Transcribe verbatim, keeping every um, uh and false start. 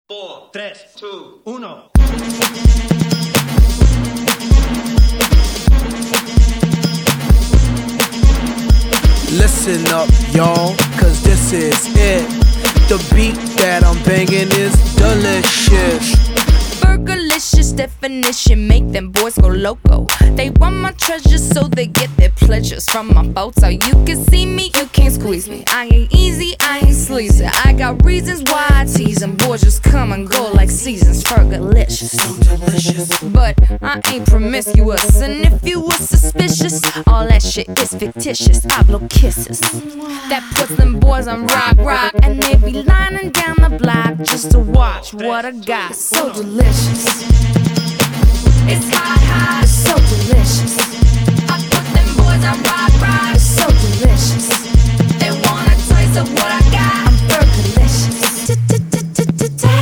four, tres, two, uno. Listen up, y'all, cause this is it. The beat that I'm banging is delicious. Burgerlicious definition, make them boys go loco. They want my treasures so they get their pleasures from my photo. You can see me, you can't squeeze me. I ain't easy, I ain't sleazy. I got reasons why I tease them. Boys just come and go like seasons. Burgerlicious, so delicious. But I ain't promiscuous, and if you were suspicious, all that shit is fictitious. I blow kisses that puts them boys on rock, rock, and they be lining down the block just to watch what I got. So delicious. It's hot, hot, it's so delicious. I put them boys on rock, rock, it's so delicious. They want a taste of what I got.